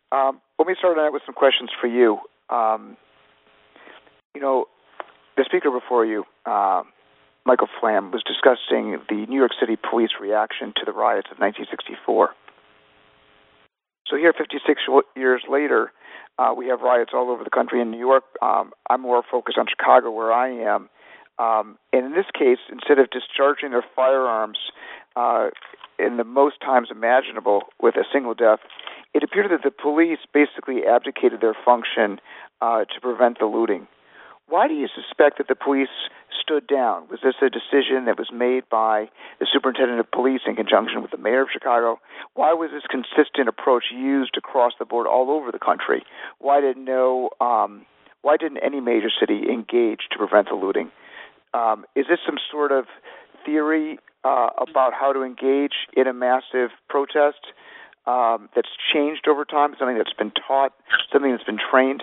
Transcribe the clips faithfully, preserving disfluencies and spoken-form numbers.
Um, let me start out with some questions for you. Um, you know, the speaker before you, uh, Michael Flamm, was discussing the New York City police reaction to the riots of nineteen sixty-four. So here, fifty-six years later, uh, we have riots all over the country. In New York, um, I'm more focused on Chicago, where I am. Um, and in this case, instead of discharging their firearms uh, in the most times imaginable with a single death, it appeared that the police basically abdicated their function uh, to prevent the looting. Why do you suspect that the police stood down? Was this a decision that was made by the superintendent of police in conjunction with the mayor of Chicago? Why was this consistent approach used across the board all over the country? Why did no? Um, why didn't any major city engage to prevent the looting? Um, is this some sort of theory uh, about how to engage in a massive protest um, that's changed over time? Something that's been taught? Something that's been trained?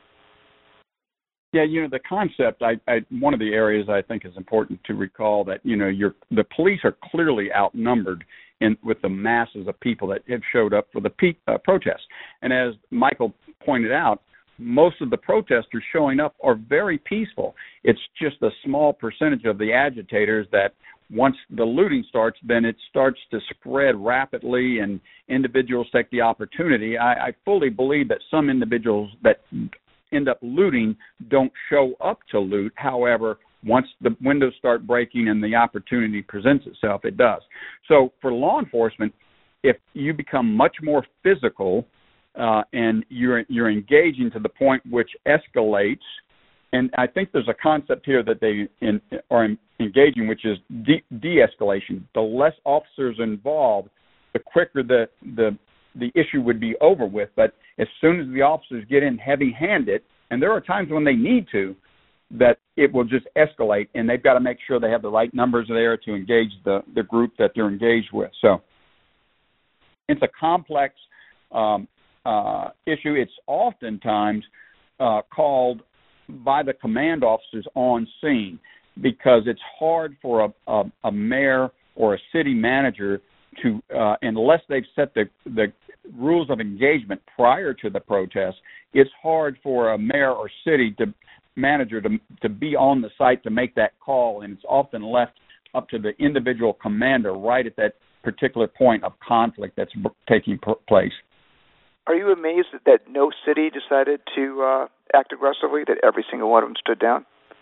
Yeah, you know, the concept, I, I, one of the areas I think is important to recall that, you know, you're, the police are clearly outnumbered in with the masses of people that have showed up for the peak, uh, protests. And as Michael pointed out, most of the protesters showing up are very peaceful. It's just a small percentage of the agitators that once the looting starts, then it starts to spread rapidly and individuals take the opportunity. I, I fully believe that some individuals that end up looting don't show up to loot. However, once the windows start breaking and the opportunity presents itself, it does. So for law enforcement, if you become much more physical uh, and you're you're engaging to the point which escalates, and I think there's a concept here that they in, are in, engaging, which is de- de-escalation. The less officers involved, the quicker the the the issue would be over with. But as soon as the officers get in heavy-handed, and there are times when they need to, that it will just escalate, and they've got to make sure they have the right numbers there to engage the, the group that they're engaged with. So it's a complex um, uh, issue. It's oftentimes uh, called by the command officers on scene because it's hard for a, a, a mayor or a city manager to, uh, unless they've set the, the rules of engagement prior to the protest, it's hard for a mayor or city to manager to to be on the site to make that call, and it's often left up to the individual commander right at that particular point of conflict that's taking place. Are you amazed that no city decided to uh, act aggressively, that every single one of them stood down?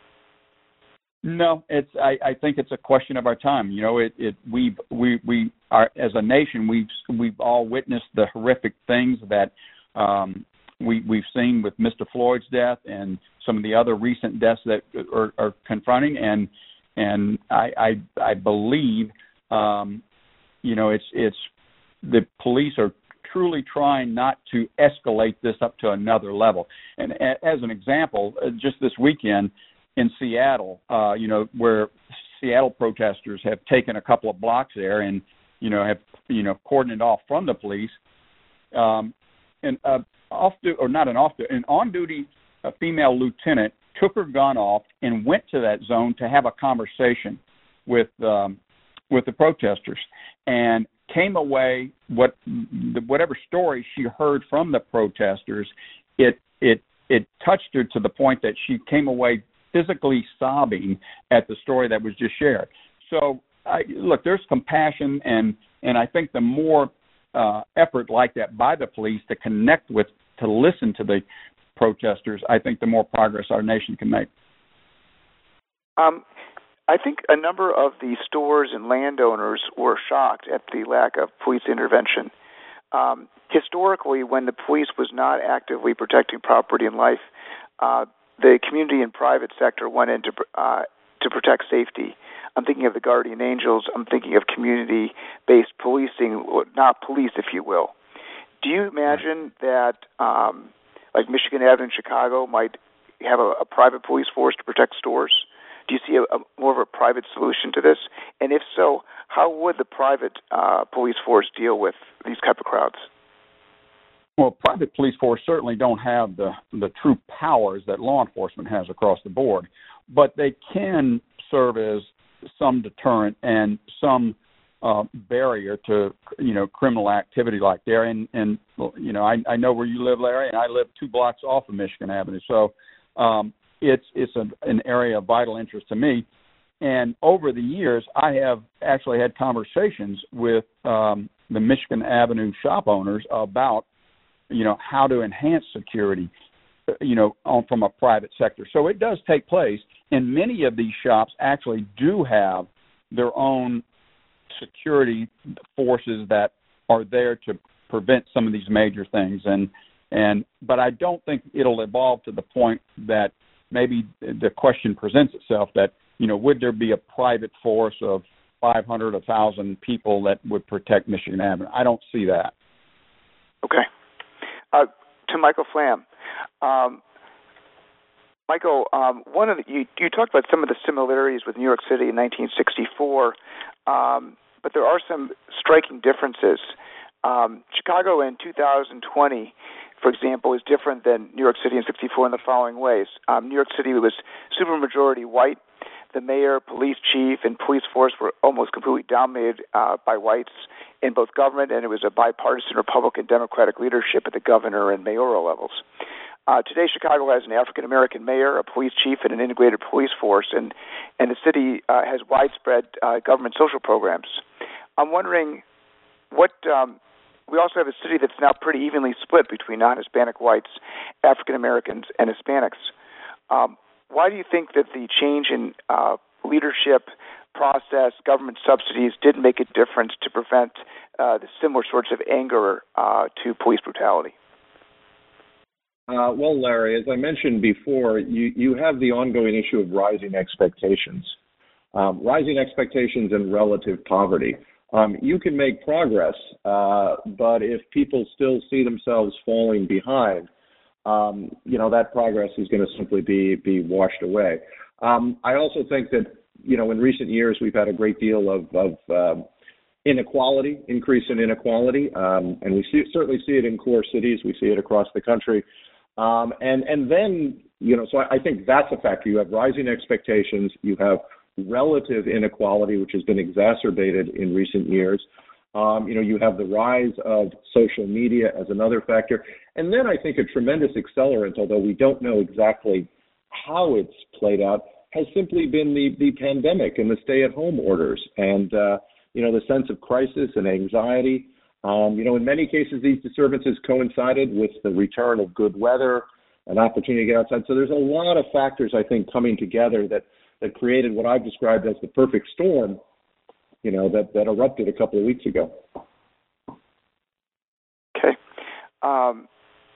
No, it's. I, I think it's a question of our time. You know, it. it we've we we are as a nation. We've we've all witnessed the horrific things that um, we we've seen with Mister Floyd's death and some of the other recent deaths that are, are confronting. And and I I, I believe, um, you know, it's it's the police are truly trying not to escalate this up to another level. And as an example, just this weekend in Seattle, uh, you know, where Seattle protesters have taken a couple of blocks there and, you know, have, you know, cordoned off from the police. Um, and uh, off duty, or not an off duty, an on-duty uh, female lieutenant took her gun off and went to that zone to have a conversation with um, with the protesters, and came away what whatever story she heard from the protesters, it it it touched her to the point that she came away physically sobbing at the story that was just shared. So, I, look, there's compassion, and, and I think the more uh, effort like that by the police to connect with, to listen to the protesters, I think the more progress our nation can make. Um, I think a number of the stores and landowners were shocked at the lack of police intervention. Um, historically, when the police was not actively protecting property and life, uh, the community and private sector went in to, uh, to protect safety. I'm thinking of the Guardian Angels. I'm thinking of community-based policing, not police, if you will. Do you imagine that, um, like Michigan Avenue in Chicago, might have a, a private police force to protect stores? Do you see a, a more of a private solution to this? And if so, how would the private uh, police force deal with these type of crowds? Well, private police force certainly don't have the, the true powers that law enforcement has across the board, but they can serve as some deterrent and some uh, barrier to, you know, criminal activity like there. And, and you know, I, I know where you live, Larry, and I live two blocks off of Michigan Avenue. So um, it's it's a, an area of vital interest to me. And over the years, I have actually had conversations with um, the Michigan Avenue shop owners about, you know, how to enhance security, you know, on, from a private sector. So it does take place, and many of these shops actually do have their own security forces that are there to prevent some of these major things. And and but I don't think it'll evolve to the point that maybe the question presents itself that, you know, would there be a private force of five hundred, one thousand people that would protect Michigan Avenue? I don't see that. Okay. Uh, to Michael Flamm. Um, Michael, um, one of the, you, you talked about some of the similarities with New York City in nineteen sixty-four, um, but there are some striking differences. Um, Chicago in two thousand twenty, for example, is different than New York City in sixty-four in the following ways. Um, New York City was supermajority white. The mayor, police chief, and police force were almost completely dominated uh, by whites in both government, and it was a bipartisan Republican-Democratic leadership at the governor and mayoral levels. Uh, today, Chicago has an African-American mayor, a police chief, and an integrated police force, and, and the city uh, has widespread uh, government social programs. I'm wondering what um, we also have a city that's now pretty evenly split between non-Hispanic whites, African-Americans, and Hispanics. Um, why do you think that the change in uh, leadership process, government subsidies, did make a difference to prevent uh, the similar sorts of anger uh, to police brutality? Uh, well, Larry, as I mentioned before, you, you have the ongoing issue of rising expectations, um, rising expectations and relative poverty. Um, you can make progress, uh, but if people still see themselves falling behind, um, you know, that progress is going to simply be be washed away. Um, I also think that, you know, in recent years, we've had a great deal of, of uh, inequality, increase in inequality, um, and we see, certainly see it in core cities. We see it across the country. Um, and, and then, you know, so I, I think that's a factor. You have rising expectations. You have relative inequality, which has been exacerbated in recent years. Um, you know, you have the rise of social media as another factor. And then I think a tremendous accelerant, although we don't know exactly how it's played out, has simply been the, the pandemic and the stay-at-home orders and, uh, you know, the sense of crisis and anxiety. Um, you know, in many cases, these disturbances coincided with the return of good weather, an opportunity to get outside. So there's a lot of factors, I think, coming together that, that created what I've described as the perfect storm, you know, that, that erupted a couple of weeks ago. Okay. Um,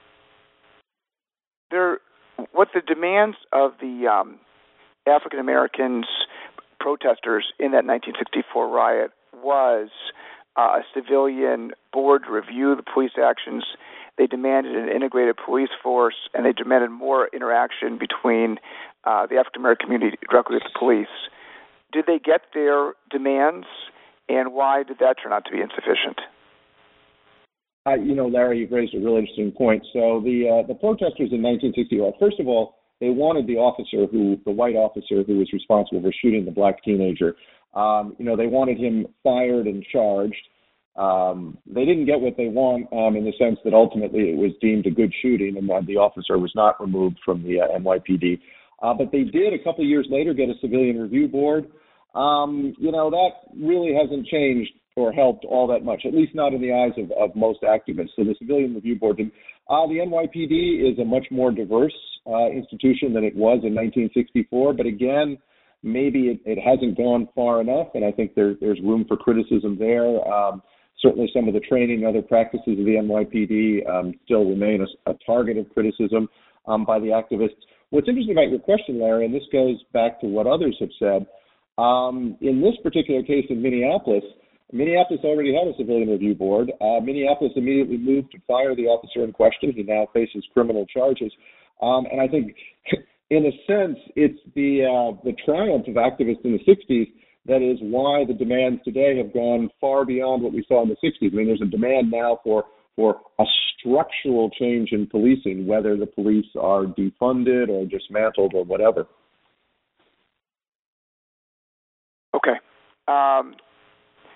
there, what the demands of the um, African Americans protesters in that nineteen sixty-four riot was uh, a civilian board to review the police actions. They demanded an integrated police force, and they demanded more interaction between uh, the African American community directly with the police. Did they get their demands, and why did that turn out to be insufficient? Uh, you know, Larry, you've raised a really interesting point. So the uh, the protesters in nineteen sixty-four, first of all, they wanted the officer who, the white officer who was responsible for shooting the black teenager. Um, you know, they wanted him fired and charged. Um, they didn't get what they want um, in the sense that ultimately it was deemed a good shooting and that the officer was not removed from the uh, N Y P D. Uh, but they did, a couple of years later, get a civilian review board. Um, you know, that really hasn't changed or helped all that much, at least not in the eyes of, of most activists. So the civilian review board did. Uh, the N Y P D is a much more diverse uh, institution than it was in nineteen sixty-four. But again, maybe it, it hasn't gone far enough, and I think there, there's room for criticism there. Um, certainly some of the training and other practices of the N Y P D um, still remain a, a target of criticism um, by the activists. What's interesting about your question, Larry, and this goes back to what others have said, um, in this particular case in Minneapolis, Minneapolis already had a civilian review board. Uh, Minneapolis immediately moved to fire the officer in question. He now faces criminal charges. Um, and I think, in a sense, it's the uh, the triumph of activists in the sixties that is why the demands today have gone far beyond what we saw in the sixties. I mean, there's a demand now for, for a structural change in policing, whether the police are defunded or dismantled or whatever. Okay. Um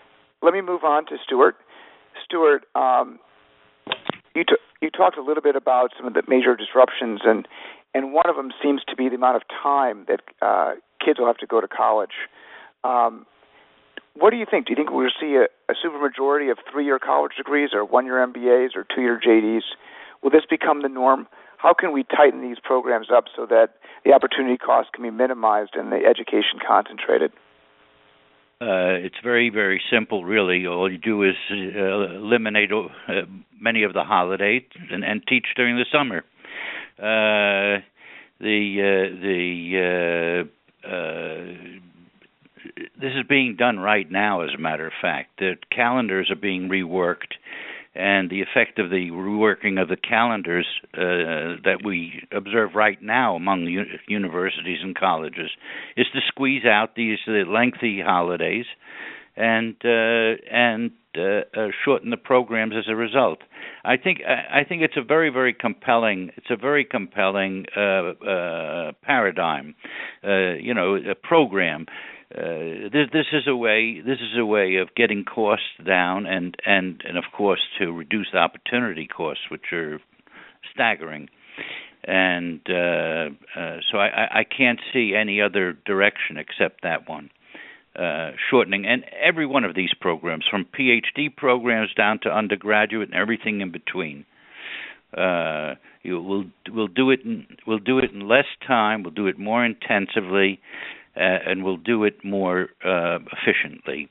let me move on to Stuart. Stuart, um, you t- you talked a little bit about some of the major disruptions, and and one of them seems to be the amount of time that uh, kids will have to go to college. Um, what do you think? Do you think we'll see a, a supermajority of three-year college degrees, or one-year M B As, or two-year J Ds? Will this become the norm? How can we tighten these programs up so that the opportunity cost can be minimized and the education concentrated? Uh, it's very, very simple, really. All you do is uh, eliminate uh, many of the holidays and, and teach during the summer. Uh, the uh, the uh, uh, this is being done right now, as a matter of fact. The calendars are being reworked, and the effect of the reworking of the calendars uh, that we observe right now among u- universities and colleges is to squeeze out these uh, lengthy holidays and uh, and uh, uh, shorten the programs as a result. I think I think it's a very very compelling it's a very compelling uh, uh, paradigm, uh, you know, a program. Uh, this, this is a way. This is a way of getting costs down, and, and, and of course to reduce the opportunity costs, which are staggering. And uh, uh, so I, I can't see any other direction except that one, uh, shortening. And every one of these programs, from P H D programs down to undergraduate and everything in between, uh, you will we'll do it. In, we'll do it in less time. We'll do it more intensively. Uh, and we'll do it more uh, efficiently.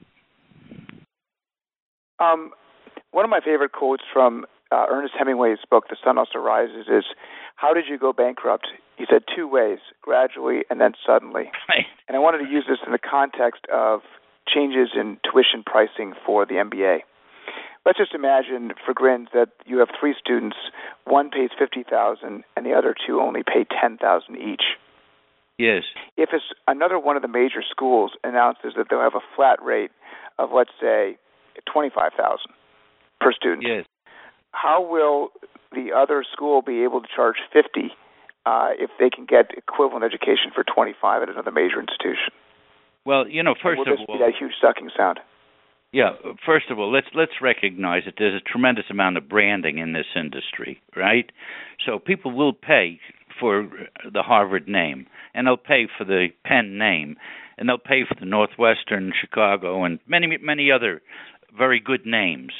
Um, one of my favorite quotes from uh, Ernest Hemingway's book, The Sun Also Rises, is, "How did you go bankrupt?" He said two ways, gradually and then suddenly. Right. And I wanted to use this in the context of changes in tuition pricing for the M B A. Let's just imagine, for grins, that you have three students. One pays fifty thousand dollars and the other two only pay ten thousand dollars each. Yes. If it's another one of the major schools announces that they'll have a flat rate of, let's say, twenty-five thousand dollars per student, yes. How will the other school be able to charge fifty uh, if they can get equivalent education for twenty-five at another major institution? Well, you know, first will of this all, be that huge sucking sound? Yeah, first of all, let's let's recognize that there's a tremendous amount of branding in this industry, right? So people will pay for the Harvard name, and they'll pay for the Penn name, and they'll pay for the Northwestern, Chicago, and many many other very good names.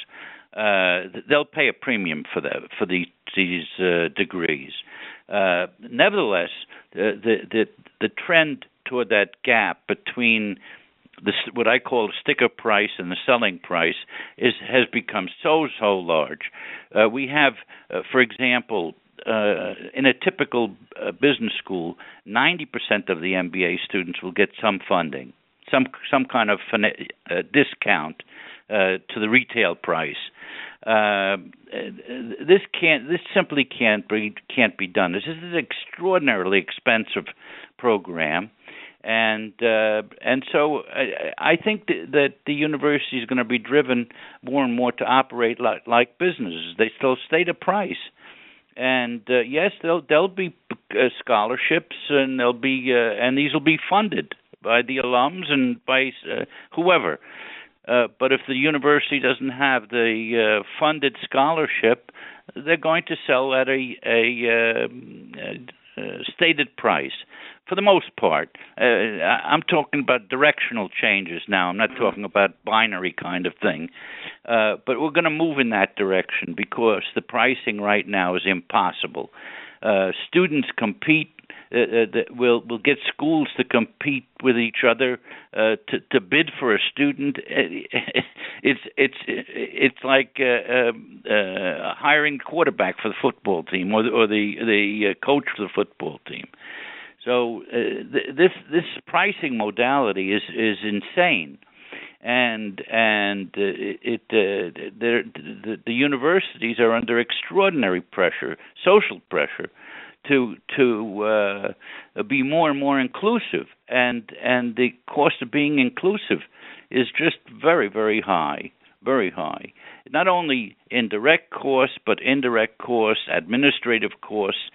Uh, they'll pay a premium for that for these these uh, degrees. Uh, nevertheless, the, the the the trend toward that gap between the, what I call the sticker price and the selling price is has become so so large. Uh, we have, uh, for example, uh, in a typical uh, business school, ninety percent of the M B A students will get some funding, some some kind of fin- uh, discount uh, to the retail price. Uh, this can't. This simply can't be can't be done. This is an extraordinarily expensive program. And uh, and so I, I think th- that the university is going to be driven more and more to operate like, like businesses. They still state a price, and uh, yes, there'll there'll be uh, scholarships, and there'll be uh, and these will be funded by the alums and by uh, whoever. Uh, but if the university doesn't have the uh, funded scholarship, they're going to sell at a a, uh, a, a stated price. For the most part, uh, I'm talking about directional changes now. I'm not talking about binary kind of thing. Uh, but we're going to move in that direction because the pricing right now is impossible. Uh, students compete. Uh, uh, we'll we'll get schools to compete with each other uh, to to bid for a student. It's it's it's like uh, uh, hiring quarterback for the football team or the, or the the coach for the football team. So uh, th- this this pricing modality is, is insane, and and uh, it uh, the the universities are under extraordinary pressure, social pressure, to to uh, be more and more inclusive, and and the cost of being inclusive is just very very high, very high. Not only indirect costs, but indirect costs, administrative costs,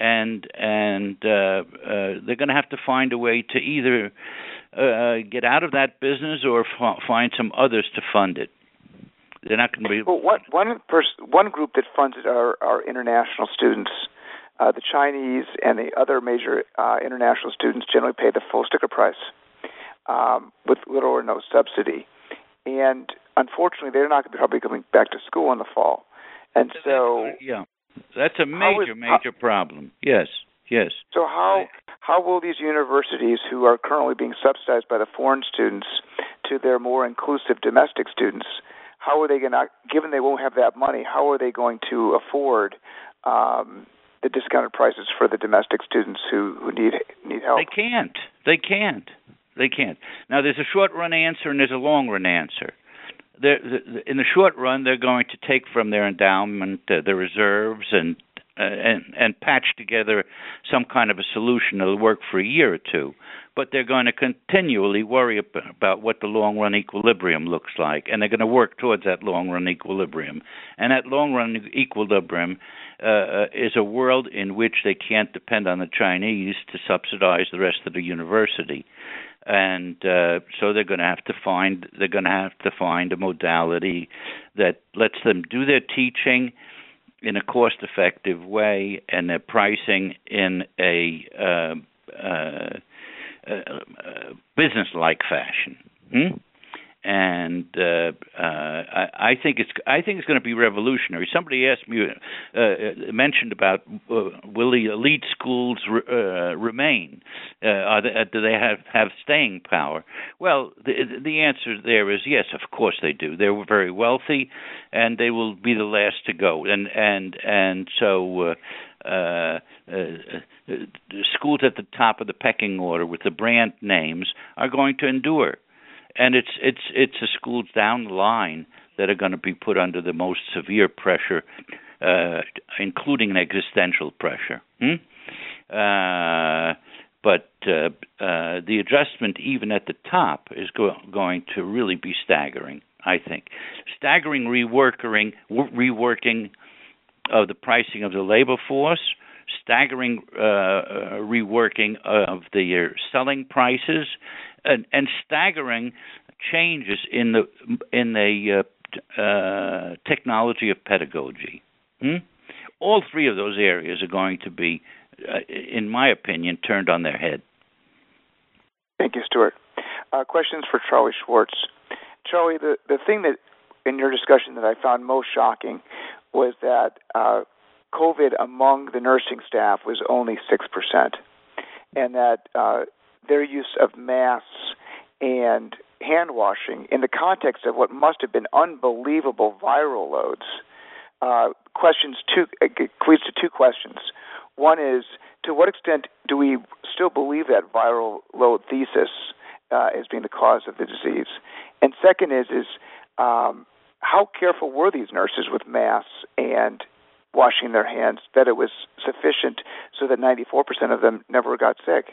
and and uh, uh, they're going to have to find a way to either uh, get out of that business or f- find some others to fund it. They're not going to be. Well, what, one pers- one group that funds it are, are international students. Uh, the Chinese and the other major uh, international students generally pay the full sticker price um, with little or no subsidy. And unfortunately, they're not probably coming back to school in the fall. And so, that's, yeah, that's a major, is, major how, problem. Yes, yes. So how how will these universities, who are currently being subsidized by the foreign students, to their more inclusive domestic students, how are they going to, given they won't have that money, how are they going to afford um, the discounted prices for the domestic students who, who need need help? They can't. They can't. They can't. Now, there's a short-run answer and there's a long-run answer. They're, in the short run, they're going to take from their endowment, uh, the reserves, and, uh, and and patch together some kind of a solution that'll work for a year or two. But they're going to continually worry about what the long-run equilibrium looks like, and they're going to work towards that long-run equilibrium. And that long-run equilibrium uh, is a world in which they can't depend on the Chinese to subsidize the rest of the university. And uh, so they're going to have to find they're going to have to find a modality that lets them do their teaching in a cost-effective way and their pricing in a uh, uh, uh, business-like fashion. Hmm? And uh, uh, I, I think it's I think it's going to be revolutionary. Somebody asked me, uh, mentioned about uh, will the elite schools re, uh, remain? Uh, are they, do they have, have staying power? Well, the, the answer there is yes. Of course they do. They're very wealthy, and they will be the last to go. And and and so. Uh, Uh, uh, uh, schools at the top of the pecking order with the brand names are going to endure. And it's it's it's the schools down the line that are going to be put under the most severe pressure, uh, including an existential pressure. Hmm? Uh, but uh, uh, the adjustment, even at the top, is go- going to really be staggering. I think staggering reworking reworking of the pricing of the labor force, staggering uh, reworking of the selling prices. And, and staggering changes in the in the uh, uh, technology of pedagogy. Hmm? All three of those areas are going to be, uh, in my opinion, turned on their head. Thank you, Stuart. Uh, questions for Charlie Schwartz. Charlie, the, the thing that in your discussion that I found most shocking was that uh, COVID among the nursing staff was only six percent, and that uh, their use of masks and hand washing in the context of what must have been unbelievable viral loads. Uh, questions two leads to two questions. One is, to what extent do we still believe that viral load thesis uh, as being the cause of the disease? And second is, is um, how careful were these nurses with masks and washing their hands that it was sufficient so that ninety-four percent of them never got sick?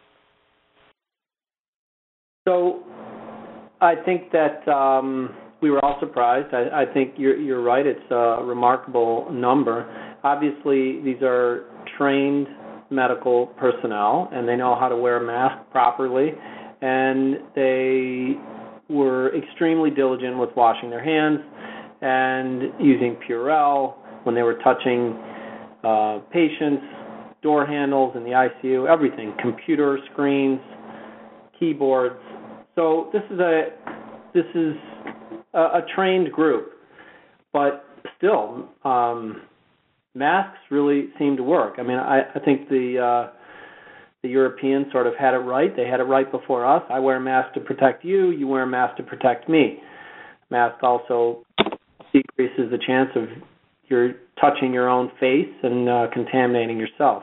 So I think that um, we were all surprised. I, I think you're, you're right. It's a remarkable number. Obviously, these are trained medical personnel, and they know how to wear a mask properly, and they were extremely diligent with washing their hands and using Purell when they were touching uh, patients, door handles in the I C U, everything, computer screens, keyboards. So this is a this is a, a trained group, but still, um, masks really seem to work. I mean, I, I think the uh, the Europeans sort of had it right. They had it right before us. I wear a mask to protect you. You wear a mask to protect me. Mask also decreases the chance of you're touching your own face and uh, contaminating yourself.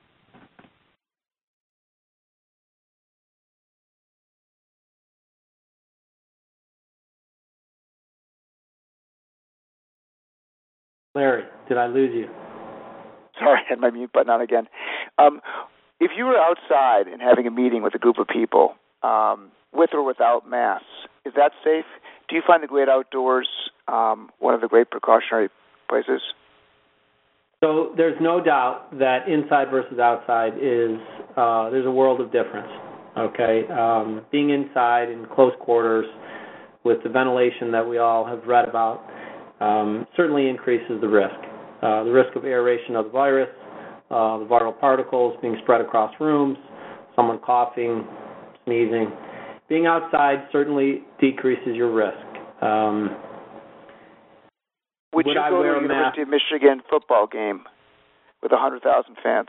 Larry, did I lose you? Sorry, I had my mute button on again. Um, if you were outside and having a meeting with a group of people, um, with or without masks, is that safe? Do you find the great outdoors um, one of the great precautionary places? So there's no doubt that inside versus outside is uh, there's a world of difference. Okay, um, being inside in close quarters with the ventilation that we all have read about um, certainly increases the risk. Uh, the risk of aeration of the virus, uh, the viral particles being spread across rooms, someone coughing, sneezing. Being outside certainly decreases your risk. Um, Would, would you I go wear to a a University mask? of Michigan football game with one hundred thousand fans?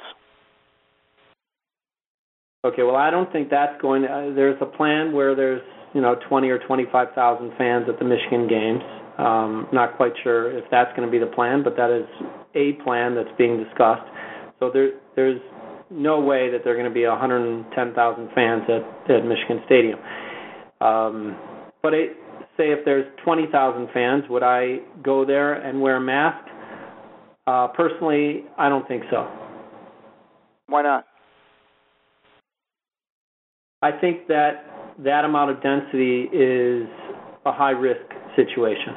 Okay, well, I don't think that's going to, uh, there's a plan where there's, you know, twenty or twenty-five thousand fans at the Michigan games. Um, not quite sure if that's going to be the plan, but that is a plan that's being discussed. So there, there's no way that there are going to be one hundred ten thousand fans at, at Michigan Stadium. Um, but it, say if there's twenty thousand fans, would I go there and wear a mask? Uh, personally, I don't think so. Why not? I think that that amount of density is a high-risk situation.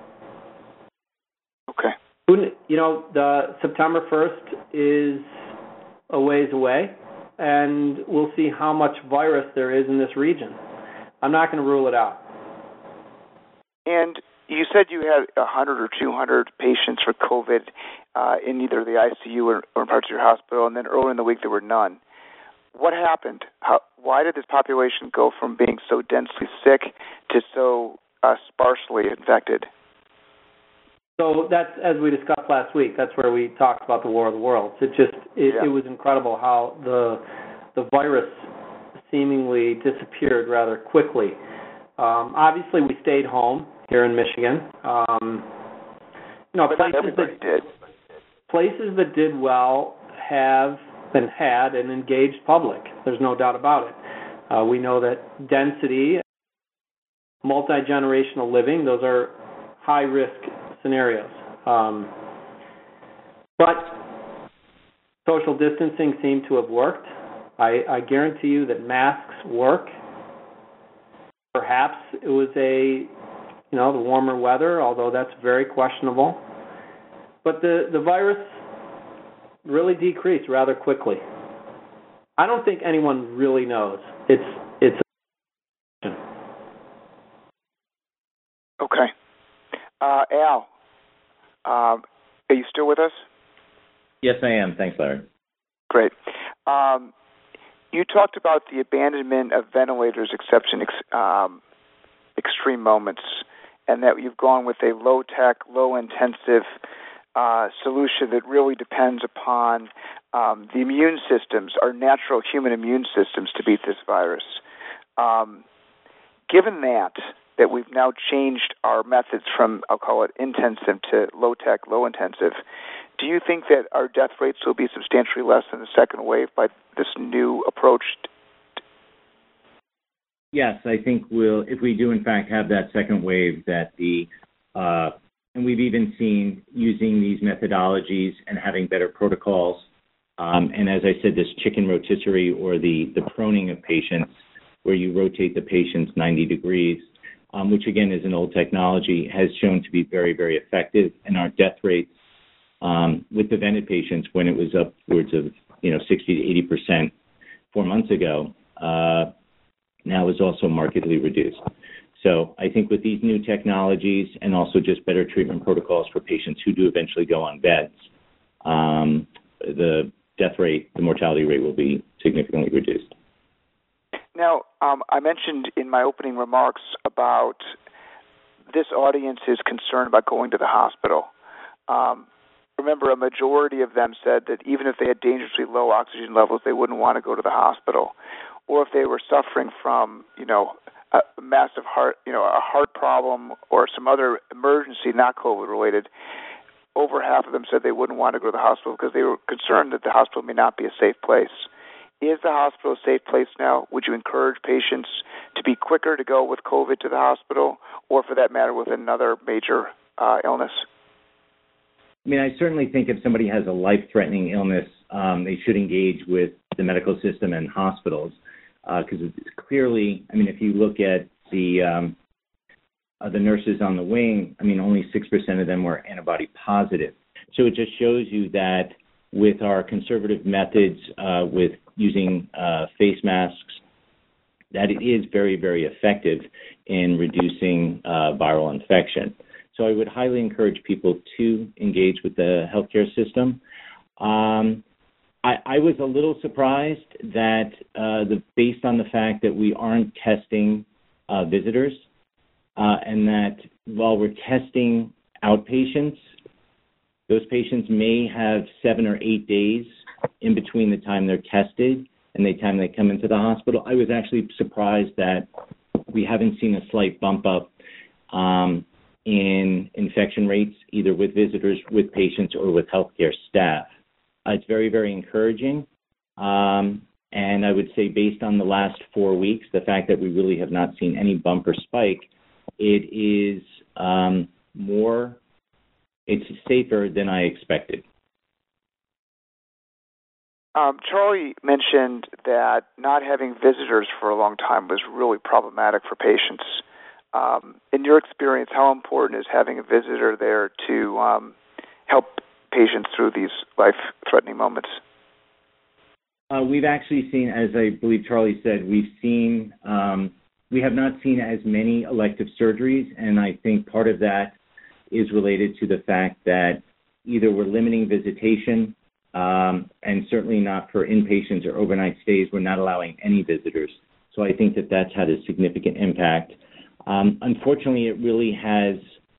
Okay. You know, the September first is a ways away, and we'll see how much virus there is in this region. I'm not going to rule it out. And you said you had one hundred or two hundred patients for COVID uh, in either the I C U or, or parts of your hospital, and then earlier in the week there were none. What happened? How, why did this population go from being so densely sick to so uh, sparsely infected? So that's, as we discussed last week, that's where we talked about the War of the Worlds. It just, it, yeah. it was incredible how the the virus seemingly disappeared rather quickly. Um, obviously, we stayed home here in Michigan. Um, you know, but places that did. places that did well have and had an engaged public. There's no doubt about it. Uh, we know that density, multi-generational living, those are high-risk scenarios. Um, but social distancing seemed to have worked. I, I guarantee you that masks work. Perhaps it was a, you know, the warmer weather, although that's very questionable. But the, the virus really decreased rather quickly. I don't think anyone really knows. It's it's a Okay. Uh, Al, um, are you still with us? Yes, I am. Thanks, Larry. Great. Um, you talked about the abandonment of ventilators except in ex, um, extreme moments, and that you've gone with a low-tech, low-intensive uh, solution that really depends upon um, the immune systems, our natural human immune systems, to beat this virus. Um, given that, that we've now changed our methods from, I'll call it intensive to low-tech, low-intensive, do you think that our death rates will be substantially less than the second wave by this new approach? Yes, I think we'll, if we do in fact have that second wave, that the, uh, and we've even seen using these methodologies and having better protocols, um, and as I said, this chicken rotisserie or the, the proning of patients, where you rotate the patients ninety degrees, um, which again is an old technology, has shown to be very, very effective, and our death rates um, with the vented patients, when it was upwards of, you know, sixty to eighty percent four months ago, uh, now is also markedly reduced. So I think with these new technologies and also just better treatment protocols for patients who do eventually go on beds, um, the death rate, the mortality rate will be significantly reduced. Now, um, I mentioned in my opening remarks about this audience is concerned about going to the hospital. Um, remember, a majority of them said that even if they had dangerously low oxygen levels, they wouldn't want to go to the hospital. Or if they were suffering from, you know, a massive heart, you know, a heart problem or some other emergency, not COVID related, over half of them said they wouldn't want to go to the hospital because they were concerned that the hospital may not be a safe place. Is the hospital a safe place now? Would you encourage patients to be quicker to go with COVID to the hospital, or for that matter with another major uh, illness? I mean, I certainly think if somebody has a life-threatening illness, um, they should engage with the medical system and hospitals, because uh, it's clearly, I mean, if you look at the um, uh, the nurses on the wing, I mean, only six percent of them were antibody positive. So it just shows you that with our conservative methods, uh, with using uh, face masks, that it is very, very effective in reducing uh, viral infection. So I would highly encourage people to engage with the healthcare system. Um, I, I was a little surprised that, uh, the, based on the fact that we aren't testing uh, visitors, uh, and that while we're testing outpatients, those patients may have seven or eight days in between the time they're tested and the time they come into the hospital. I was actually surprised that we haven't seen a slight bump up um, in infection rates, either with visitors, with patients, or with healthcare staff. Uh, it's very, very encouraging. Um, and I would say based on the last four weeks, the fact that we really have not seen any bump or spike, it is um, more, it's safer than I expected. Um, Charlie mentioned that not having visitors for a long time was really problematic for patients. Um, in your experience, how important is having a visitor there to um, help patients through these life-threatening moments? Uh, we've actually seen, as I believe Charlie said, we've seen, um, we have not seen as many elective surgeries, and I think part of that is related to the fact that either we're limiting visitation, um, and certainly not for inpatients or overnight stays, we're not allowing any visitors. So I think that that's had a significant impact. Um, unfortunately, it really has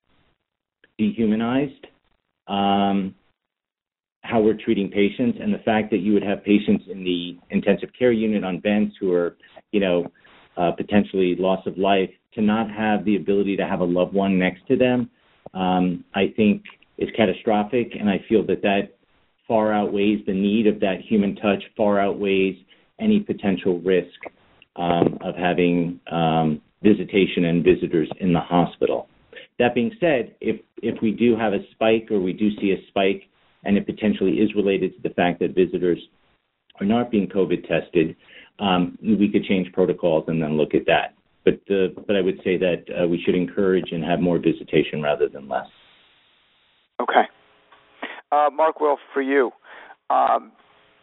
dehumanized um, how we're treating patients, and the fact that you would have patients in the intensive care unit on vents who are, you know, uh, potentially loss of life, to not have the ability to have a loved one next to them, um, I think is catastrophic, and I feel that that far outweighs the need of that human touch, far outweighs any potential risk um, of having um, visitation and visitors in the hospital. That being said, if, if we do have a spike, or we do see a spike, and it potentially is related to the fact that visitors are not being COVID tested, um, we could change protocols and then look at that. But uh, but I would say that uh, we should encourage and have more visitation rather than less. Okay. Uh, Mark Wilf, for you, um,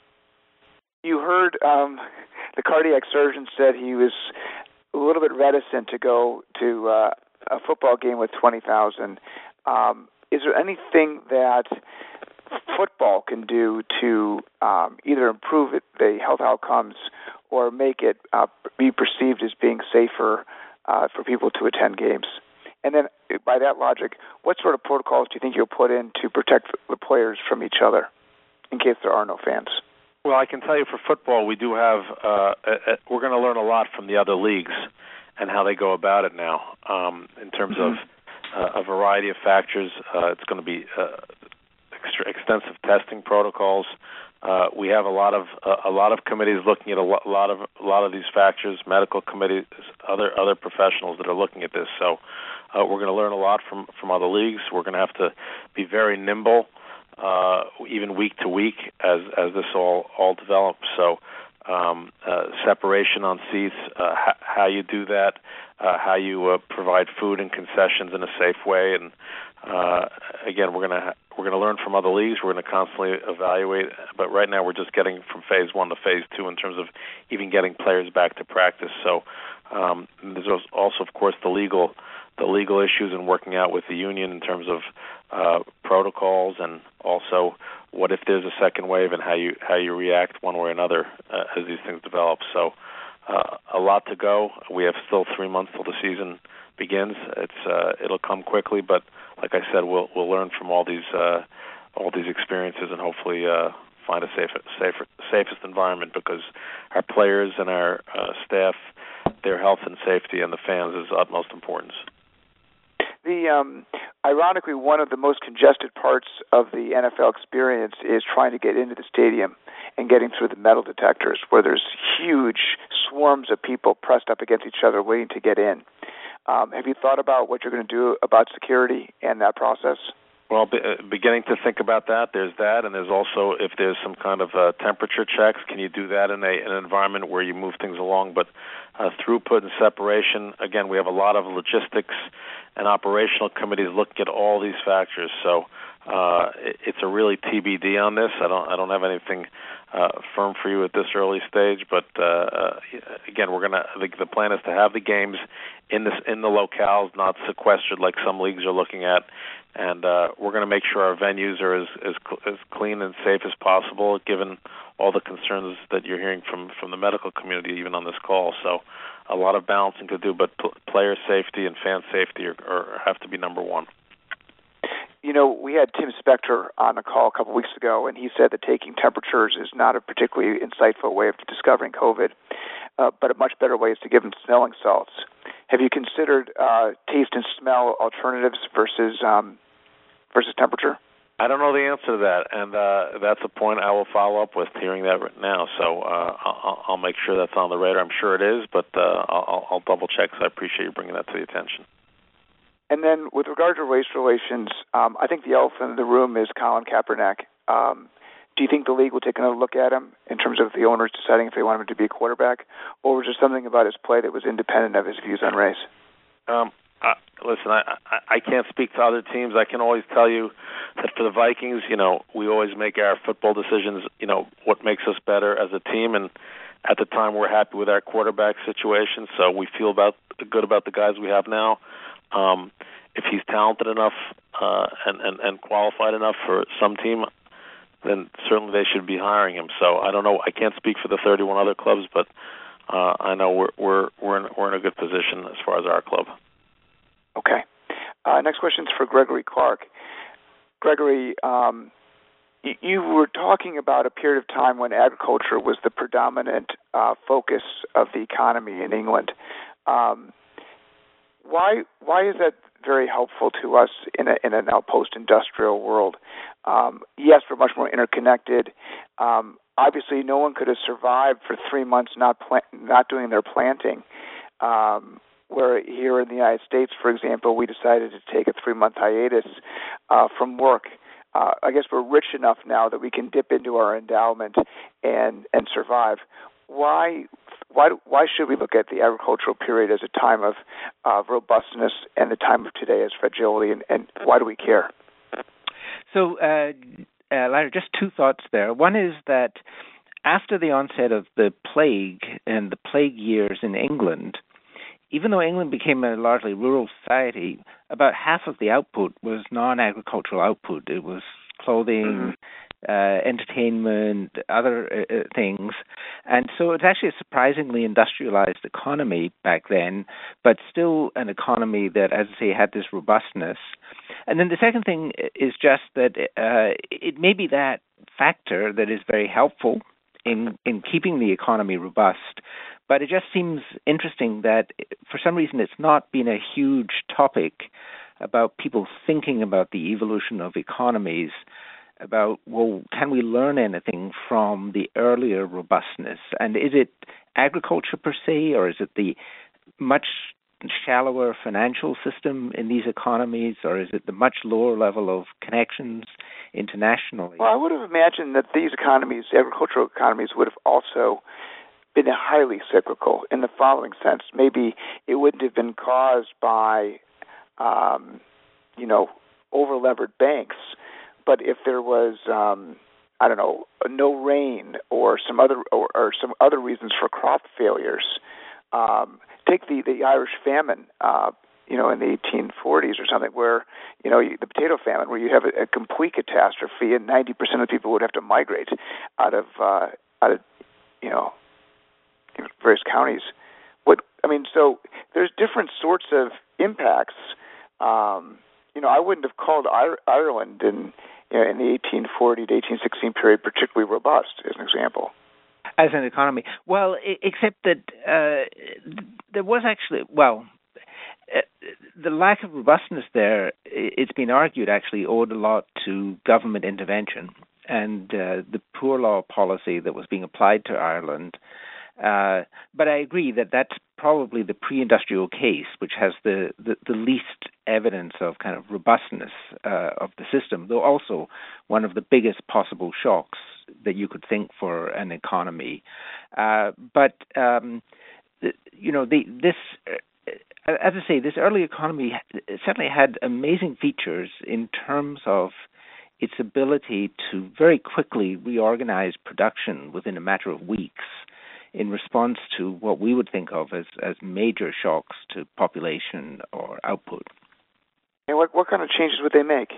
you heard um, the cardiac surgeon said he was a little bit reticent to go to uh, a football game with twenty thousand. Um, is there anything that football can do to um, either improve it, the health outcomes, or make it uh, be perceived as being safer uh, for people to attend games? And then, by that logic, what sort of protocols do you think you'll put in to protect the players from each other in case there are no fans? Well, I can tell you for football, we do have, uh, a, a, we're going to learn a lot from the other leagues and how they go about it now um, in terms mm-hmm. of uh, a variety of factors. Uh, it's going to be uh, extra extensive testing protocols. Uh, we have a lot of uh, a lot of committees looking at a lo- lot of a lot of these factors, medical committees, other other professionals that are looking at this. So uh, we're going to learn a lot from, from other leagues. We're going to have to be very nimble, uh, even week to week, as as this all all develops. So um, uh, separation on seats, uh, h- how you do that, uh, how you uh, provide food and concessions in a safe way, and uh, again, we're going to ha- we're going to learn from other leagues. We're going to constantly evaluate, but right now we're just getting from phase one to phase two in terms of even getting players back to practice. So um, there's also, of course, the legal the legal issues and working out with the union in terms of uh, protocols, and also what if there's a second wave and how you how you react one way or another uh, as these things develop. So uh, a lot to go. We have still three months till the season begins. It's uh, it'll come quickly, but like I said, we'll we'll learn from all these uh, all these experiences and hopefully uh, find a safer, safer, safest environment, because our players and our uh, staff, their health and safety, and the fans is of utmost importance. The um, ironically, one of the most congested parts of the N F L experience is trying to get into the stadium and getting through the metal detectors, where there's huge swarms of people pressed up against each other waiting to get in. Um, have you thought about what you're going to do about security and that process? Well, be, uh, beginning to think about that. There's that, and there's also if there's some kind of uh, temperature checks, can you do that in, a, in an environment where you move things along? But uh, throughput and separation, again, we have a lot of logistics and operational committees looking at all these factors. So uh, it, it's a really T B D on this. I don't I don't have anything uh, firm for you at this early stage, but uh, again, we're gonna the, the plan is to have the games in this in the locales, not sequestered like some leagues are looking at, and uh, we're going to make sure our venues are as, as as clean and safe as possible, given all the concerns that you're hearing from from the medical community, even on this call. So, a lot of balancing to do, but pl- player safety and fan safety are, are have to be number one. You know, we had Tim Spector on a call a couple weeks ago, and he said that taking temperatures is not a particularly insightful way of discovering COVID, uh, but a much better way is to give them smelling salts. Have you considered uh, taste and smell alternatives versus um, versus temperature? I don't know the answer to that, and uh, that's a point I will follow up with hearing that right now. So uh, I'll, I'll make sure that's on the radar. I'm sure it is, but uh, I'll, I'll double check, because I appreciate you bringing that to the attention. And then with regard to race relations, um, I think the elephant in the room is Colin Kaepernick. Um, do you think the league will take another look at him in terms of the owners deciding if they want him to be a quarterback, or was there something about his play that was independent of his views on race? Um, uh, listen, I, I, I can't speak to other teams. I can always tell you that for the Vikings, you know, we always make our football decisions, you know, what makes us better as a team, and at the time we're happy with our quarterback situation, so we feel about good about the guys we have now. Um, if he's talented enough uh, and, and, and qualified enough for some team, then certainly they should be hiring him. So I don't know. I can't speak for the thirty-one other clubs, but uh, I know we're we're we're in, we're in a good position as far as our club. Okay. Uh, next question is for Gregory Clark. Gregory, um, you, you were talking about a period of time when agriculture was the predominant uh, focus of the economy in England. Um, Why why is that very helpful to us in a in a now post-industrial world? Um, yes, we're much more interconnected. Um, obviously, no one could have survived for three months not plant, not doing their planting. Um, where here in the United States, for example, we decided to take a three-month hiatus uh, from work. Uh, I guess we're rich enough now that we can dip into our endowment and and survive. Why? Why, why should we look at the agricultural period as a time of uh, robustness and the time of today as fragility, and, and why do we care? So, uh, uh, Larry, just two thoughts there. One is that after the onset of the plague and the plague years in England, even though England became a largely rural society, about half of the output was non-agricultural output. It was clothing, mm-hmm. uh, entertainment, other uh, things. And so it's actually a surprisingly industrialized economy back then, but still an economy that, as I say, had this robustness. And then the second thing is just that uh, it may be that factor that is very helpful in, in keeping the economy robust, but it just seems interesting that for some reason it's not been a huge topic about people thinking about the evolution of economies, about, well, can we learn anything from the earlier robustness? And is it agriculture per se, or is it the much shallower financial system in these economies, or is it the much lower level of connections internationally? Well, I would have imagined that these economies, agricultural economies, would have also been highly cyclical in the following sense. Maybe it wouldn't have been caused by, um, you know, over-levered banks, but if there was, um, I don't know, no rain or some other or, or some other reasons for crop failures, um, take the, the Irish famine, uh, you know, in the eighteen forties or something, where, you know, you, the potato famine, where you have a, a complete catastrophe and ninety percent of people would have to migrate out of, uh, out of, you know, various counties. What I mean, so there's different sorts of impacts. Um, you know, I wouldn't have called Ireland in, you know, in the eighteen forty to eighteen sixteen period particularly robust, as an example. As an economy, well, except that uh, there was actually, well, uh, the lack of robustness there, it's been argued, actually owed a lot to government intervention and uh, the poor law policy that was being applied to Ireland. Uh, but I agree that that's probably the pre-industrial case, which has the, the, the least evidence of kind of robustness uh, of the system, though also one of the biggest possible shocks that you could think for an economy. Uh, but, um, the, you know, the, this, uh, as I say, this early economy certainly had amazing features in terms of its ability to very quickly reorganize production within a matter of weeks in response to what we would think of as, as major shocks to population or output. And what, what kind of changes would they make?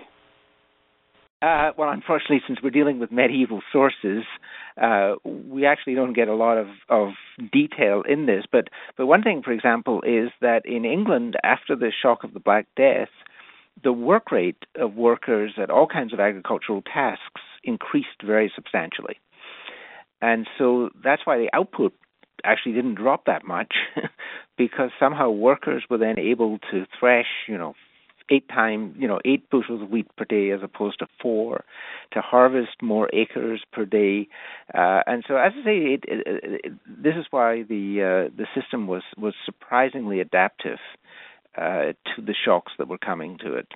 Uh, well, unfortunately, since we're dealing with medieval sources, uh, we actually don't get a lot of, of detail in this. But, but one thing, for example, is that in England, after the shock of the Black Death, the work rate of workers at all kinds of agricultural tasks increased very substantially. And so that's why the output actually didn't drop that much, because somehow workers were then able to thresh, you know, eight times, you know, eight bushels of wheat per day as opposed to four, to harvest more acres per day. Uh, and so, as I say, it, it, it, this is why the uh, the system was, was surprisingly adaptive uh, to the shocks that were coming to it.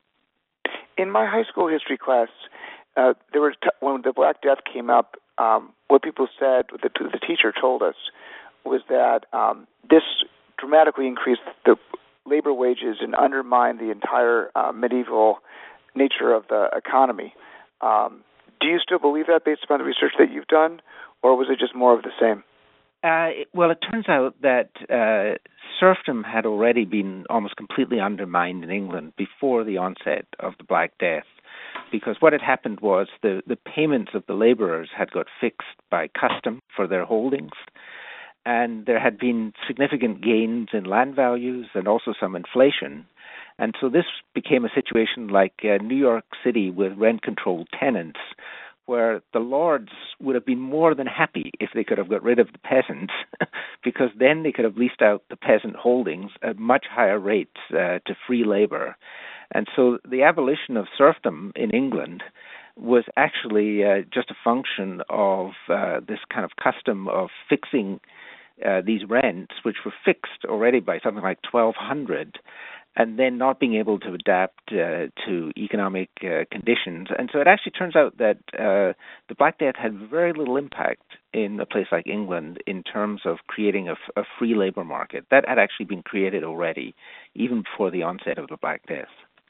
In my high school history class, uh, there was t- when the Black Death came up, um, what people said, what the, the teacher told us, was that um, this dramatically increased the labor wages and undermined the entire uh, medieval nature of the economy. Um, do you still believe that based upon the research that you've done, or was it just more of the same? Uh, well, it turns out that uh, serfdom had already been almost completely undermined in England before the onset of the Black Death, because what had happened was the, the payments of the laborers had got fixed by custom for their holdings, and there had been significant gains in land values and also some inflation. And so this became a situation like uh, New York City with rent-controlled tenants, where the lords would have been more than happy if they could have got rid of the peasants, because then they could have leased out the peasant holdings at much higher rates uh, to free labor. And so the abolition of serfdom in England was actually uh, just a function of uh, this kind of custom of fixing uh, these rents, which were fixed already by something like twelve hundred, and then not being able to adapt uh, to economic uh, conditions. And so it actually turns out that uh, the Black Death had very little impact in a place like England in terms of creating a, a free labor market. That had actually been created already, even before the onset of the Black Death.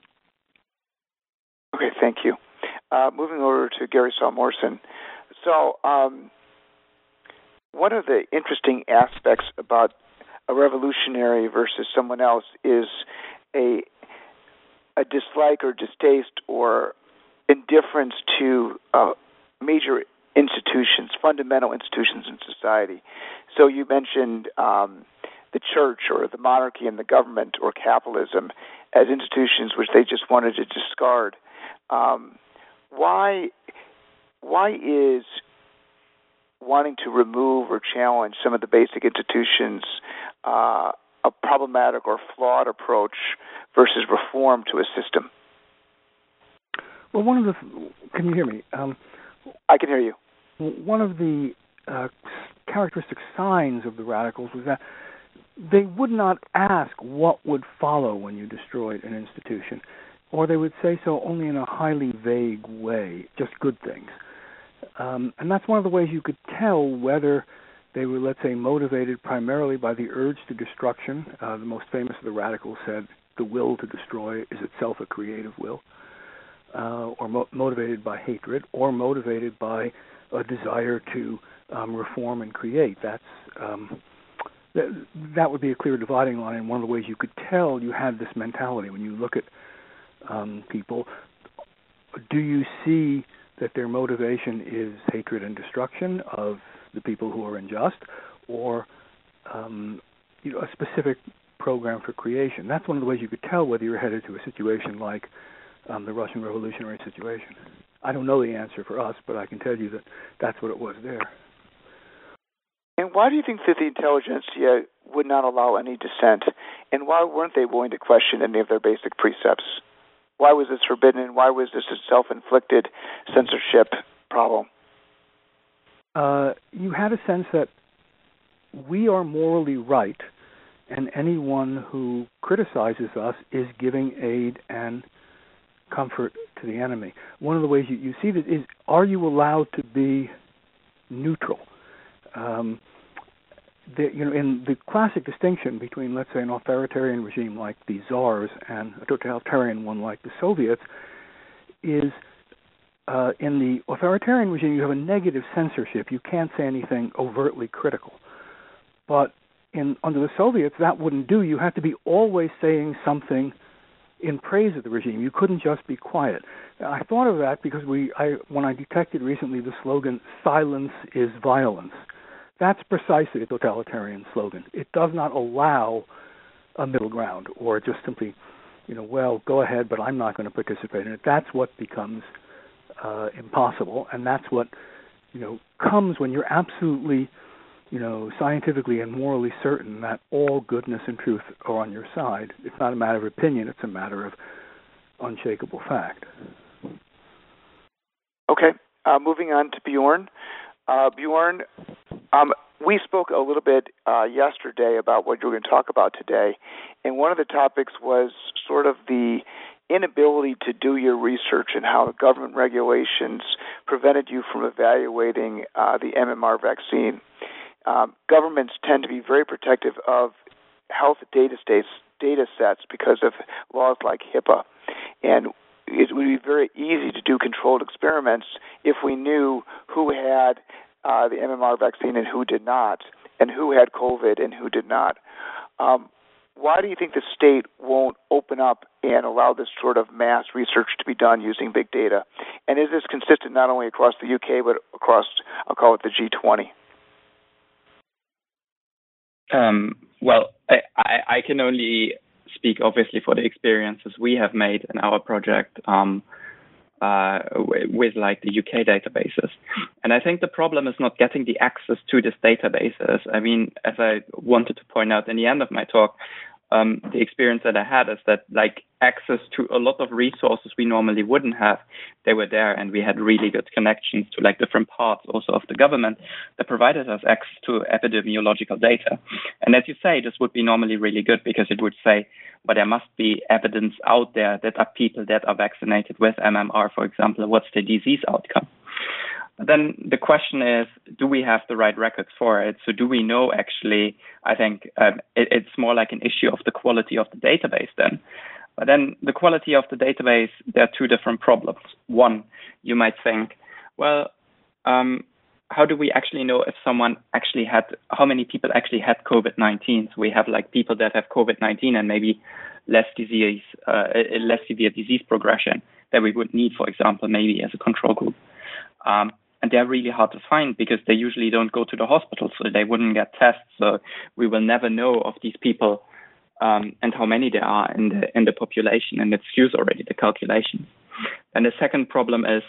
Okay, thank you. Uh, moving over to Gary Saul-Morson. So um, one of the interesting aspects about a revolutionary versus someone else is a a dislike or distaste or indifference to uh, major institutions, fundamental institutions in society. So you mentioned um, the church or the monarchy and the government or capitalism as institutions which they just wanted to discard. Um, why why is wanting to remove or challenge some of the basic institutions uh, a problematic or flawed approach versus reform to a system? Well, one of the can you hear me? Um, I can hear you. One of the uh, characteristic signs of the radicals was that they would not ask what would follow when you destroyed an institution, or they would say so only in a highly vague way, just good things. Um, and that's one of the ways you could tell whether they were, let's say, motivated primarily by the urge to destruction. Uh, the most famous of the radicals said, the will to destroy is itself a creative will, uh, or mo- motivated by hatred, or motivated by a desire to um, reform and create. That's um, th- that would be a clear dividing line, and one of the ways you could tell you had this mentality when you look at um, people. Do you see that their motivation is hatred and destruction of the people who are unjust, or um, you know, a specific program for creation? That's one of the ways you could tell whether you're headed to a situation like um, the Russian revolutionary situation. I don't know the answer for us, but I can tell you that that's what it was there. And why do you think that the intelligentsia would not allow any dissent? And why weren't they willing to question any of their basic precepts? Why was this forbidden, and why was this a self-inflicted censorship problem? Uh, you had a sense that we are morally right, and anyone who criticizes us is giving aid and comfort to the enemy. One of the ways you, you see that is, are you allowed to be neutral? Um, the, you know, in the classic distinction between, let's say, an authoritarian regime like the Tsars and a totalitarian one like the Soviets is uh, in the authoritarian regime, you have a negative censorship. You can't say anything overtly critical. But in under the Soviets, that wouldn't do. You had to be always saying something in praise of the regime. You couldn't just be quiet. I thought of that because we, I, when I detected recently the slogan, "Silence is violence," that's precisely a totalitarian slogan. It does not allow a middle ground or just simply, you know, well, go ahead, but I'm not going to participate in it. That's what becomes uh, impossible, and that's what, you know, comes when you're absolutely, you know, scientifically and morally certain that all goodness and truth are on your side. It's not a matter of opinion, it's a matter of unshakable fact. Okay, uh, moving on to Bjorn. Uh, Bjorn, um, we spoke a little bit uh, yesterday about what you're going to talk about today, and one of the topics was sort of the inability to do your research and how the government regulations prevented you from evaluating uh, the M M R vaccine. Um, governments tend to be very protective of health data, states, data sets because of laws like HIPAA. And it would be very easy to do controlled experiments if we knew who had uh, the M M R vaccine and who did not, and who had COVID and who did not. Um, why do you think the state won't open up and allow this sort of mass research to be done using big data? And is this consistent not only across the U K, but across, I'll call it the G twenty? Um, well, I, I, I can only speak obviously for the experiences we have made in our project um, uh, with, with like the U K databases. And I think the problem is not getting the access to these databases. I mean, as I wanted to point out in the end of my talk, um, the experience that I had is that like access to a lot of resources we normally wouldn't have, they were there, and we had really good connections to like different parts also of the government that provided us access to epidemiological data. And as you say, this would be normally really good because it would say, but there must be evidence out there that are people that are vaccinated with M M R, for example, what's the disease outcome? But then the question is, do we have the right records for it? So do we know actually, I think um, it, it's more like an issue of the quality of the database then. But then the quality of the database, there are two different problems. One, you might think, well, um, how do we actually know if someone actually had, how many people actually had COVID nineteen? So we have like people that have COVID nineteen and maybe less disease, uh, less severe disease progression that we would need, for example, maybe as a control group. Um, and they're really hard to find because they usually don't go to the hospital, so they wouldn't get tests. So we will never know of these people um, and how many there are in the in the population, and it skews already the calculations. And the second problem is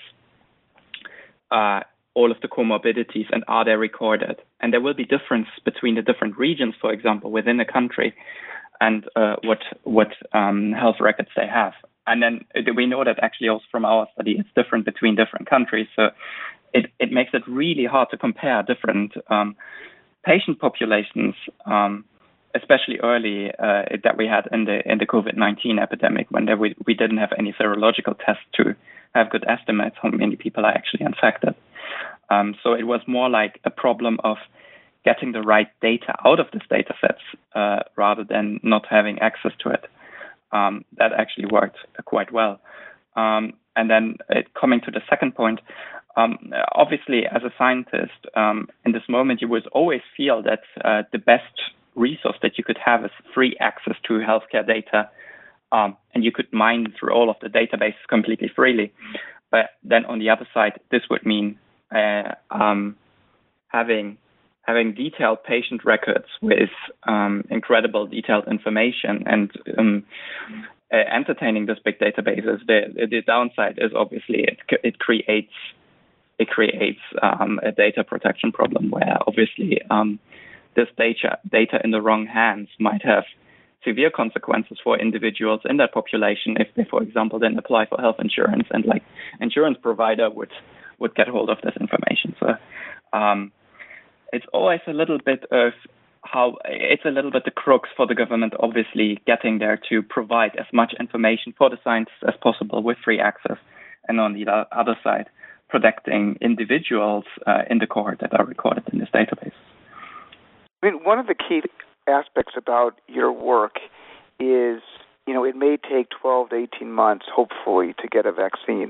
uh, all of the comorbidities, and are they recorded? And there will be difference between the different regions, for example, within a country, and uh, what what um, health records they have. And then we know that actually also from our study, it's different between different countries. So it, it makes it really hard to compare different um, patient populations, um, especially early uh, that we had in the in the COVID nineteen epidemic, when there we, we didn't have any serological tests to have good estimates how many people are actually infected. Um, so it was more like a problem of getting the right data out of these data sets uh, rather than not having access to it. Um, that actually worked quite well. Um, and then uh, coming to the second point, um, obviously as a scientist, um, in this moment you would always feel that uh, the best resource that you could have is free access to healthcare data, um, and you could mine through all of the databases completely freely. But then on the other side, this would mean uh, um, having having detailed patient records with um, incredible detailed information and um, uh, entertaining these big databases. The, the downside is obviously it, it creates it creates um, a data protection problem where obviously um, this data data in the wrong hands might have severe consequences for individuals in that population if they, for example, then apply for health insurance and like insurance provider would would get hold of this information. So. Um, It's always a little bit of how it's a little bit the crux for the government, obviously, getting there to provide as much information for the scientists as possible with free access. And on the other side, protecting individuals uh, in the cohort that are recorded in this database. I mean, one of the key aspects about your work is, you know, it may take twelve to eighteen months, hopefully, to get a vaccine.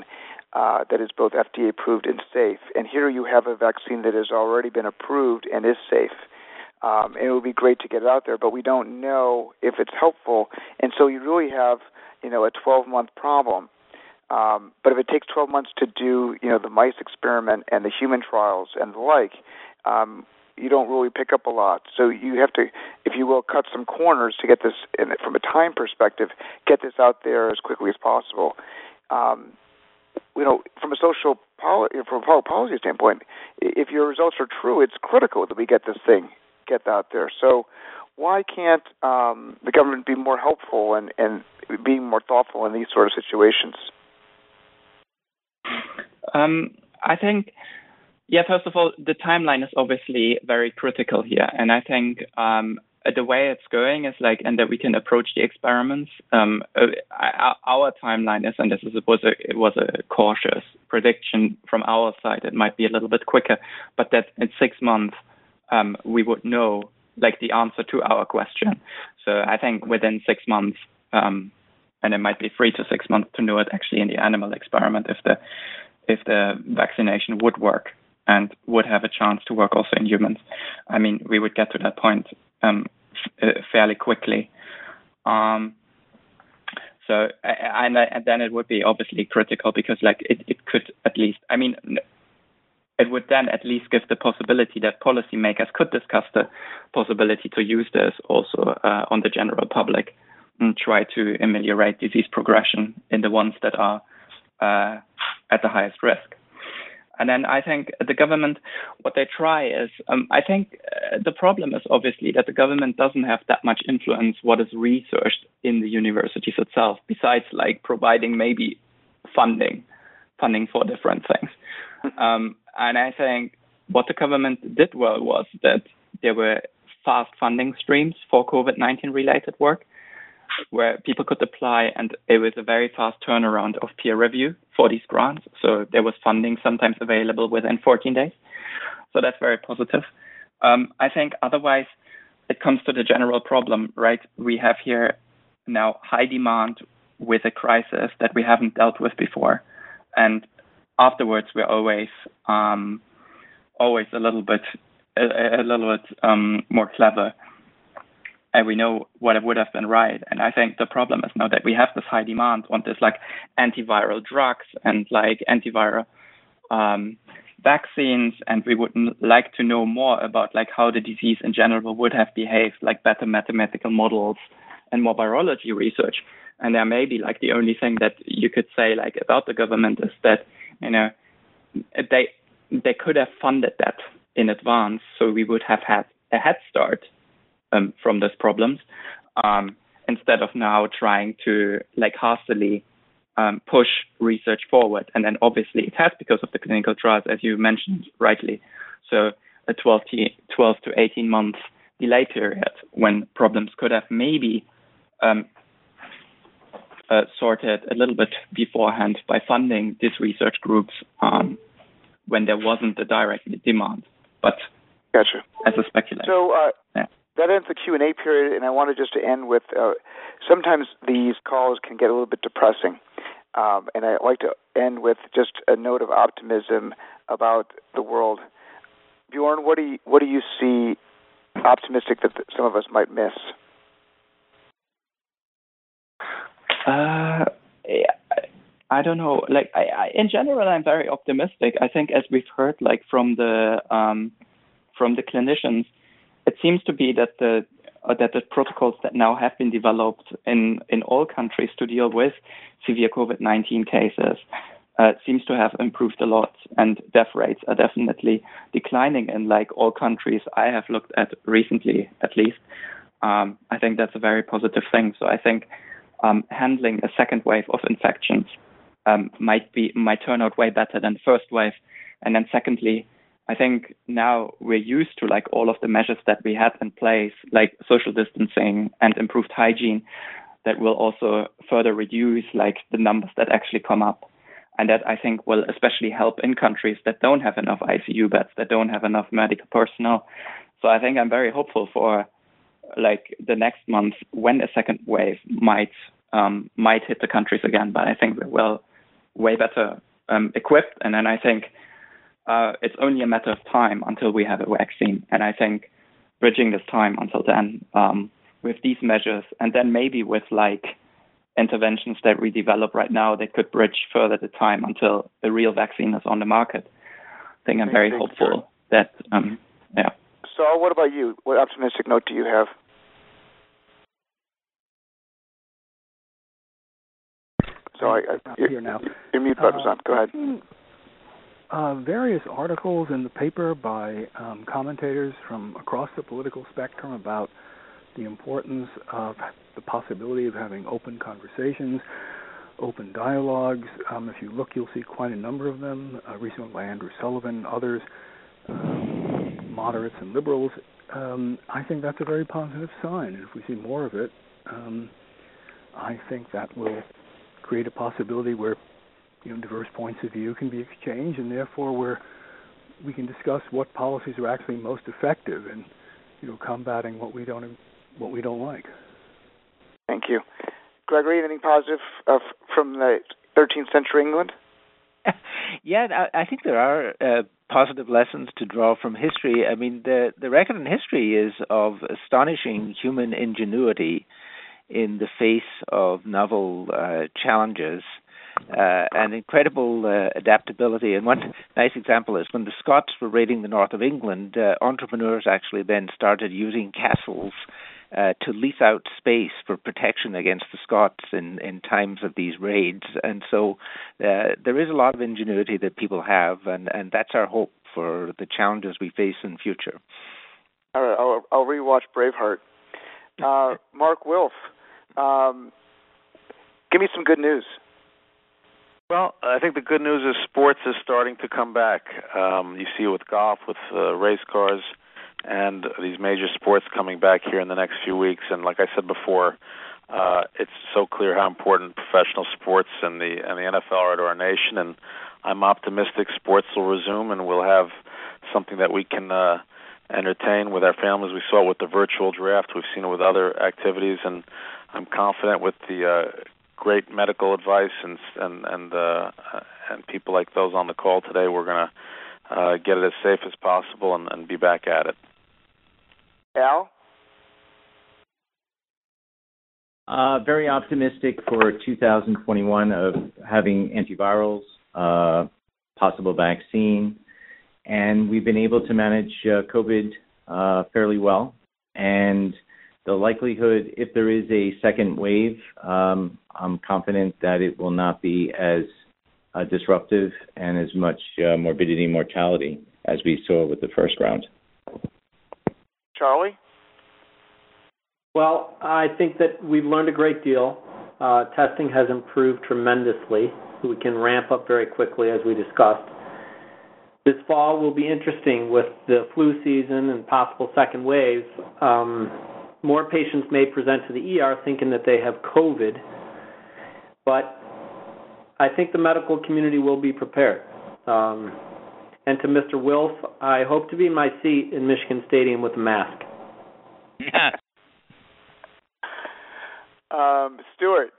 uh, that is both F D A approved and safe. And here you have a vaccine that has already been approved and is safe. Um, and it would be great to get it out there, but we don't know if it's helpful. And so you really have, you know, a twelve-month problem. Um, but if it takes twelve months to do, you know, the mice experiment and the human trials and the like, um, you don't really pick up a lot. So you have to, if you will, cut some corners to get this, in, from a time perspective, get this out there as quickly as possible. Um, you know, from a social policy, from a public policy standpoint, if your results are true, it's critical that we get this thing get out there. So why can't um, the government be more helpful and, and being more thoughtful in these sort of situations? Um, I think, yeah, first of all, the timeline is obviously very critical here. And I think um, the way it's going is like, and that we can approach the experiments. Um, uh, our timeline is, and this is, it was a, it was a cautious prediction from our side. It might be a little bit quicker, but that in six months, um, we would know like the answer to our question. So I think within six months, um, and it might be three to six months to know it actually in the animal experiment if the if the vaccination would work and would have a chance to work also in humans. I mean, we would get to that point um, f- fairly quickly. Um, so, and, and then it would be obviously critical because, like, it, it could at least, I mean, it would then at least give the possibility that policymakers could discuss the possibility to use this also uh, on the general public and try to ameliorate disease progression in the ones that are uh, at the highest risk. And then I think the government, what they try is, um, I think uh, the problem is obviously that the government doesn't have that much influence what is researched in the universities itself, besides like providing maybe funding, funding for different things. Um, and I think what the government did well was that there were fast funding streams for COVID nineteen related work, where people could apply, and it was a very fast turnaround of peer review for these grants. So there was funding sometimes available within fourteen days. So that's very positive. Um, I think otherwise it comes to the general problem, right? We have here now high demand with a crisis that we haven't dealt with before. And afterwards, we're always um, always a little bit a, a little bit um, more clever. And we know what it would have been right. And I think the problem is now that we have this high demand on this like antiviral drugs and like antiviral um, vaccines. And we would like to know more about like how the disease in general would have behaved, like better mathematical models and more virology research. And there may be like the only thing that you could say like about the government is that, you know, they they could have funded that in advance. So we would have had a head start Um, from those problems, um, instead of now trying to like hastily um, push research forward. And then obviously it has because of the clinical trials, as you mentioned rightly. So a twelve to eighteen month delay period when problems could have maybe um, uh, sorted a little bit beforehand by funding these research groups um, when there wasn't a direct demand. But gotcha. As a speculator. So, uh, yeah. That ends the Q and A period, and I wanted just to end with, uh, sometimes these calls can get a little bit depressing, um, and I like to end with just a note of optimism about the world. Bjorn, what do you, what do you see optimistic that some of us might miss? Uh, I don't know. Like, I, I, in general, I'm very optimistic. I think, as we've heard, like from the um, from the clinicians, it seems to be that the uh, that the protocols that now have been developed in, in all countries to deal with severe COVID nineteen cases uh, seems to have improved a lot, and death rates are definitely declining in like all countries I have looked at recently, at least. Um, I think that's a very positive thing. So I think um, handling a second wave of infections um, might be might turn out way better than the first wave, and then secondly, I think now we're used to like all of the measures that we had in place, like social distancing and improved hygiene, that will also further reduce like the numbers that actually come up. And that I think will especially help in countries that don't have enough I C U beds, that don't have enough medical personnel. So I think I'm very hopeful for like the next month when a second wave might um, might hit the countries again. But I think we're well way better um, equipped. And then I think uh, it's only a matter of time until we have a vaccine. And I think bridging this time until then um, with these measures, and then maybe with like interventions that we develop right now that could bridge further the time until a real vaccine is on the market. I think I'm very hopeful that, um, yeah. So what about you? What optimistic note do you have? So I, I, here now. Your mute button's uh, on. Go ahead. Uh, various articles in the paper by um, commentators from across the political spectrum about the importance of the possibility of having open conversations, open dialogues. Um, if you look, you'll see quite a number of them, uh, recently by Andrew Sullivan, others, um, moderates and liberals. Um, I think that's a very positive sign, and if we see more of it, um, I think that will create a possibility where, you know, diverse points of view can be exchanged, and therefore where we can discuss what policies are actually most effective in, you know, combating what we don't what we don't like. Thank you, Gregory. Anything positive uh, from the thirteenth century England? Yeah, I think there are uh, positive lessons to draw from history. I mean, the the record in history is of astonishing human ingenuity in the face of novel uh, challenges uh, and incredible uh, adaptability. And one nice example is when the Scots were raiding the north of England, uh, entrepreneurs actually then started using castles uh, to lease out space for protection against the Scots in, in times of these raids. And so uh, there is a lot of ingenuity that people have, and, and that's our hope for the challenges we face in future. All right, I'll, I'll rewatch Braveheart. Uh, Mark Wilf, um, give me some good news. Well, I think the good news is sports is starting to come back. Um, you see it with golf, with uh, race cars, and these major sports coming back here in the next few weeks. And like I said before, uh, it's so clear how important professional sports and the and the N F L are to our nation. And I'm optimistic sports will resume, and we'll have something that we can uh, entertain with our families. We saw it with the virtual draft. We've seen it with other activities, and I'm confident with the uh, great medical advice and and and uh, and people like those on the call today, we're going to uh, get it as safe as possible and, and be back at it. Al? Uh, very optimistic for two thousand twenty-one of having antivirals, uh, possible vaccine, and we've been able to manage uh, COVID uh, fairly well. And the likelihood, if there is a second wave, um, I'm confident that it will not be as uh, disruptive and as much uh, morbidity and mortality as we saw with the first round. Charlie? Well, I think that we've learned a great deal. Uh, testing has improved tremendously. We can ramp up very quickly, as we discussed. This fall will be interesting with the flu season and possible second waves. Um, more patients may present to the E R thinking that they have COVID, but I think the medical community will be prepared. Um, and to Mister Wilf, I hope to be in my seat in Michigan Stadium with a mask. um, Stuart?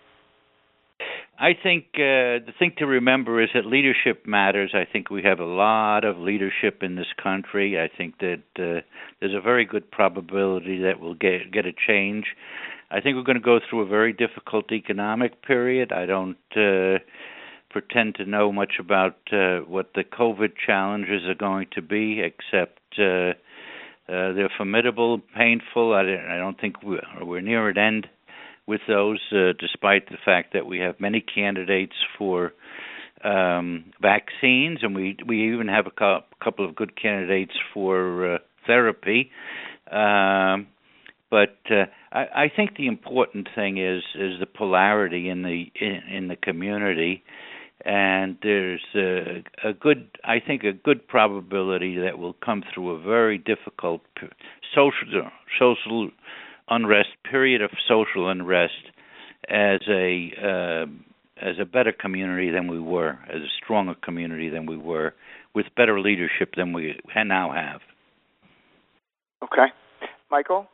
I think uh, the thing to remember is that leadership matters. I think we have a lot of leadership in this country. I think that uh, there's a very good probability that we'll get get a change. I think we're going to go through a very difficult economic period. I don't uh, pretend to know much about uh, what the COVID challenges are going to be, except uh, uh, they're formidable, painful. I don't, I don't think we're, we're near an end with those, uh, despite the fact that we have many candidates for um, vaccines, and we we even have a co- couple of good candidates for uh, therapy. Um, but uh, I, I think the important thing is is the polarity in the in, in the community, and there's a, a good, I think, a good probability that we'll come through a very difficult social social. unrest, period of social unrest, as a uh, as a better community than we were, as a stronger community than we were, with better leadership than we now have. Okay. Michael?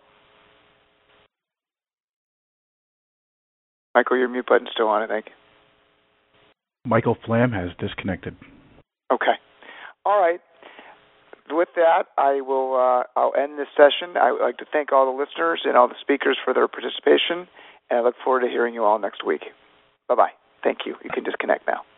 Michael, your mute button's still on, I think. Michael Flamm has disconnected. Okay. All right. With that, I will. Uh, I'll end this session. I would like to thank all the listeners and all the speakers for their participation, and I look forward to hearing you all next week. Bye bye. Thank you. You can disconnect now.